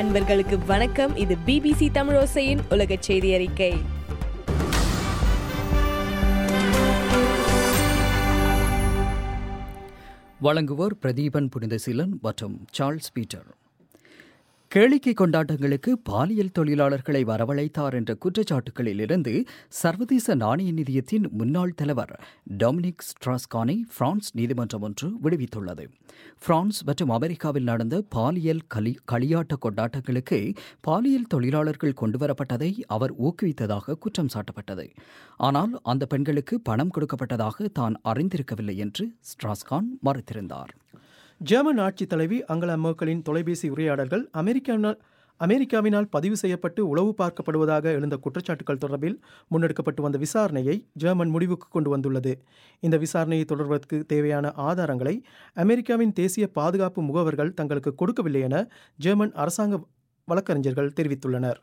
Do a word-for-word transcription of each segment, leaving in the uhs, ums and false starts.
அன்பர்களுக்கு வணக்கம். இது பிபிசி தமிழோசையின் உலக செய்தி அறிக்கை. வழங்குவோர் பிரதீபன் புனிதசீலன் மற்றும் சார்ல்ஸ் பீட்டர். கேளிக்கை கொண்டாட்டங்களுக்கு பாலியல் தொழிலாளர்களை வரவழைத்தார் என்ற குற்றச்சாட்டுகளில் இருந்து சர்வதேச நாணய நிதியத்தின் முன்னாள் தலைவர் டொமினிக் ஸ்ட்ராஸ்-கானை பிரான்ஸ் நீதிமன்றம் ஒன்று விடுவித்துள்ளது. பிரான்ஸ் மற்றும் அமெரிக்காவில் நடந்த பாலியல் களி களியாட்ட கொண்டாட்டங்களுக்கு பாலியல் தொழிலாளர்கள் கொண்டுவரப்பட்டதை அவர் ஊக்குவித்ததாக குற்றம் சாட்டப்பட்டது. ஆனால் அந்த பெண்களுக்கு பணம் கொடுக்கப்பட்டதாக தான் அறிந்திருக்கவில்லை என்று ஸ்ட்ராஸ்-கான் மறுத்திருந்தார். ஜெர்மன் ஆட்சித் தலைவி அங்கலா மேர்க்கலின் தொலைபேசி உரையாடல்கள் அமெரிக்காவினால் அமெரிக்காவினால் பதிவு செய்யப்பட்டு உளவு பார்க்கப்படுவதாக எழுந்த குற்றச்சாட்டுகள் தொடர்பில் முன்னெடுக்கப்பட்டு வந்த விசாரணையை ஜெர்மன் முடிவுக்கு கொண்டு வந்துள்ளது. இந்த விசாரணையை தொடர்வதற்கு தேவையான ஆதாரங்களை அமெரிக்காவின் தேசிய பாதுகாப்பு முகவர்கள் தங்களுக்கு கொடுக்கவில்லை என ஜெர்மன் அரசாங்க வழக்கறிஞர்கள் தெரிவித்துள்ளனர்.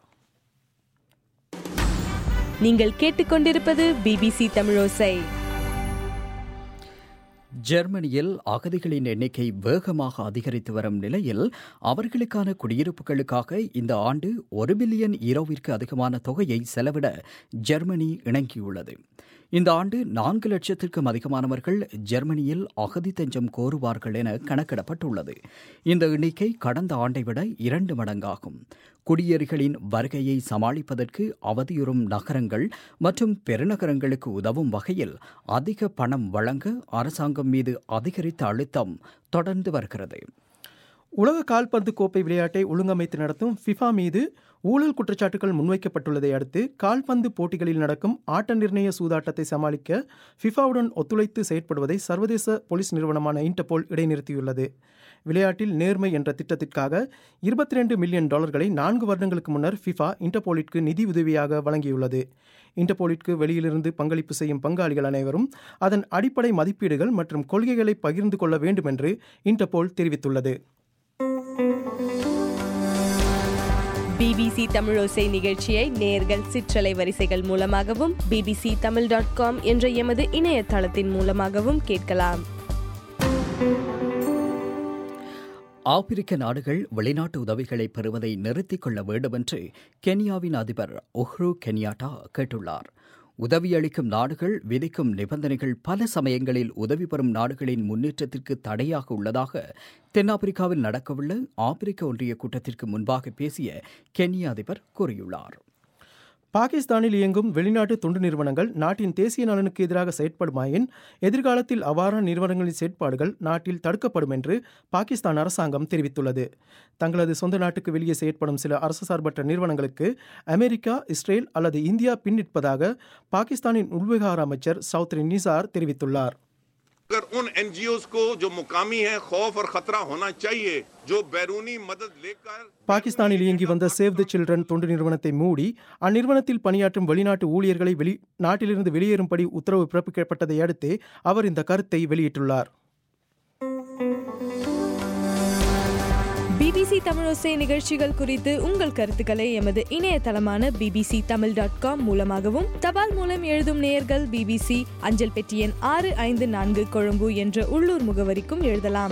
நீங்கள் கேட்டுக்கொண்டிருப்பது பிபிசி தமிழோசை. ஜெர்மனியில் அகதிகளின் எண்ணிக்கை வேகமாக அதிகரித்து வரும் நிலையில் அவர்களுக்கான குடியிருப்புகளுக்காக இந்த ஆண்டு ஒரு பில்லியன் யூரோவிற்கு அதிகமான தொகையை செலவிட ஜெர்மனி இணங்கியுள்ளது. இந்த ஆண்டு நான்கு லட்சத்திற்கும் அதிகமானவர்கள் ஜெர்மனியில் அகதி தஞ்சம் கோருவார்கள் என கணக்கிடப்பட்டுள்ளது. இந்த எண்ணிக்கை கடந்த ஆண்டை விட இரண்டு மடங்காகும். குடியேறிகளின் வருகையை சமாளிப்பதற்கு அவதியுறும் நகரங்கள் மற்றும் பெருநகரங்களுக்கு உதவும் வகையில் அதிக பணம் வழங்க அரசாங்கம் மீது அதிகரித்த அழுத்தம் தொடர்ந்து வருகிறது. உலக கால்பந்து கோப்பை விளையாட்டை ஒழுங்கமைத்து நடத்தும் ஃபிஃபா மீது ஊழல் குற்றச்சாட்டுகள் முன்வைக்கப்பட்டுள்ளதை அடுத்து கால்பந்து போட்டிகளில் நடக்கும் ஆட்ட நிர்ணய சூதாட்டத்தை சமாளிக்க ஃபிஃபாவுடன் ஒத்துழைத்து செயற்படுவதை சர்வதேச போலீஸ் நிறுவனமான இன்டர்போல் இடைநிறுத்தியுள்ளது. விளையாட்டில் நேர்மை என்ற திட்டத்திற்காக இருபத்தி ரெண்டு மில்லியன் டாலர்களை நான்கு வருடங்களுக்கு முன்னர் ஃபிஃபா இன்டர்போலிற்கு நிதி உதவியாக வழங்கியுள்ளது. இன்டர்போலிற்கு வெளியிலிருந்து பங்களிப்பு செய்யும் பங்காளிகள் அனைவரும் அதன் அடிப்படை மதிப்பீடுகள் மற்றும் கொள்கைகளை பகிர்ந்து கொள்ள வேண்டும் என்று இன்டர்போல் தெரிவித்துள்ளது. பிபிசி தமிழோசை நிகழ்ச்சியை நேயர்கள் சிற்றலை வரிசைகள் மூலமாகவும் பிபிசி தமிழ் டாட் காம் என்ற எமது இணையதளத்தின் மூலமாகவும் கேட்கலாம். ஆப்பிரிக்க நாடுகள் வெளிநாட்டு உதவிகளை பெறுவதை நிறுத்திக் கொள்ள வேண்டும் என்று கென்யாவின் அதிபர் உஹ்ரு கென்யாட்டா கேட்டுள்ளார். உதவியளிக்கும் நாடுகள் விதிக்கும் நிபந்தனைகள் பல சமயங்களில் உதவி பெறும் நாடுகளின் முன்னேற்றத்திற்கு தடையாக உள்ளதாக தென்னாப்பிரிக்காவில் நடக்கவுள்ள ஆப்பிரிக்க ஒன்றிய கூட்டத்திற்கு முன்பாக பேசிய கென்யா அதிபர் கூறியுள்ளார். பாகிஸ்தானில் இயங்கும் வெளிநாட்டு தொண்டு நிறுவனங்கள் நாட்டின் தேசிய நலனுக்கு எதிராக செயற்படுமாயின் எதிர்காலத்தில் அவ்வாறான நிறுவனங்களின் செயற்பாடுகள் நாட்டில் தடுக்கப்படும் என்று பாகிஸ்தான் அரசாங்கம் தெரிவித்துள்ளது. தங்களது சொந்த நாட்டுக்கு வெளியே செயற்படும் சில அரசு சார்பற்ற நிறுவனங்களுக்கு அமெரிக்கா, இஸ்ரேல் அல்லது இந்தியா பின்னிற்பதாக பாகிஸ்தானின் உள்விவகார அமைச்சர் சௌத்ரி நிசார் தெரிவித்துள்ளார். अगर उन एनजीओस को जो मुकामी है खौफ और खतरा होना चाहिए जो बैरूनी मदद लेकर பாகிஸ்தானில் இயங்கி வந்த சேவ் தி சில்ட்ரன் தொண்டு நிறுவனத்தை மூடி அந்நிறுவனத்தில் பணியாற்றும் வெளிநாட்டு ஊழியர்களை வெளி நாட்டிலிருந்து வெளியேறும்படி உத்தரவு பிறப்பிக்கப்பட்டதை அடுத்து அவர் இந்த கருத்தை வெளியிட்டுள்ளார். பிபிசி தமிழோசை நிகழ்ச்சிகள் குறித்து உங்கள் கருத்துக்களை எமது இணையதளமான பிபிசி தமிழ் டாட் காம் மூலமாகவும் தபால் மூலம் எழுதும் நேயர்கள் பிபிசி அஞ்சல் பெட்டி எண் ஆறு ஐந்து நான்கு கொழும்பு என்ற உள்ளூர் முகவரிக்கும் எழுதலாம்.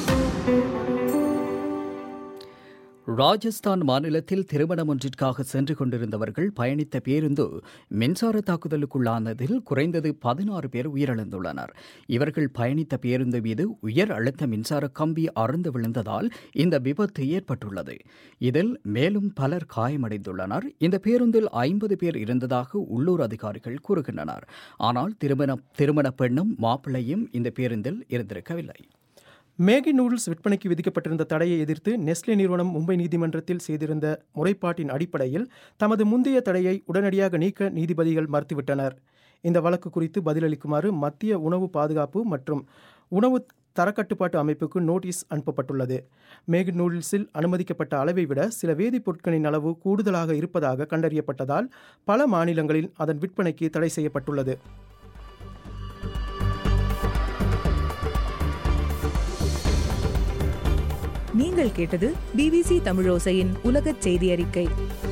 ராஜஸ்தான் மாநிலத்தில் திருமணம் ஒன்றிற்காக சென்று கொண்டிருந்தவர்கள் பயணித்த பேருந்து மின்சார தாக்குதலுக்குள்ளானதில் குறைந்தது பதினாறு பேர் உயிரிழந்துள்ளனர். இவர்கள் பயணித்த பேருந்து மீது உயர் அழுத்த மின்சார கம்பி அறுந்து விழுந்ததால் இந்த விபத்து ஏற்பட்டுள்ளது. இதில் மேலும் பலர் காயமடைந்துள்ளனர். இந்த பேருந்தில் ஐம்பது பேர் இருந்ததாக உள்ளூர் அதிகாரிகள் கூறுகின்றனர். ஆனால் திருமண திருமண பெண்ணும் மாப்பிள்ளையும் இந்த பேருந்தில் இருந்திருக்கவில்லை. மேகி நூடுல்ஸ் விற்பனைக்கு விதிக்கப்பட்டிருந்த தடையை எதிர்த்து நெஸ்லே நிறுவனம் மும்பை நீதிமன்றத்தில் செய்திருந்த முறைப்பாட்டின் அடிப்படையில் தமது முந்தைய தடையை உடனடியாக நீக்க நீதிபதிகள் மறுத்துவிட்டனர். இந்த வழக்கு குறித்து பதிலளிக்குமாறு மத்திய உணவு பாதுகாப்பு மற்றும் உணவு தரக்கட்டுப்பாட்டு அமைப்புக்கு நோட்டீஸ் அனுப்பப்பட்டுள்ளது. மேகி நூடுல்ஸில் அனுமதிக்கப்பட்ட அளவை விட சில வேதிப்பொருட்களின் அளவு கூடுதலாக இருப்பதாக கண்டறியப்பட்டதால் பல மாநிலங்களில் அதன் விற்பனைக்கு தடை செய்யப்பட்டுள்ளது. நீங்கள் கேட்டது பிபிசி தமிழோசையின் உலகச் செய்தி அறிக்கை.